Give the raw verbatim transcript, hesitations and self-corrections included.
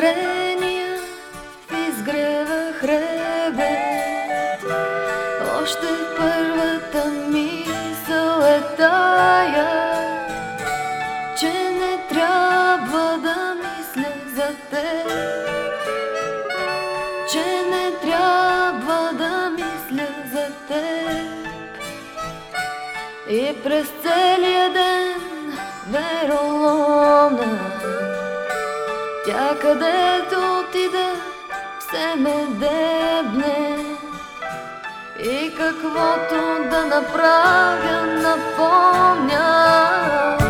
дарения в изгрева хребет. Още първата мисъл е тая, че не трябва да мисля за теб, че не трябва да мисля за теб. И през целия ден вероломна, тя където отида все ме дебне. И каквото да направя напомня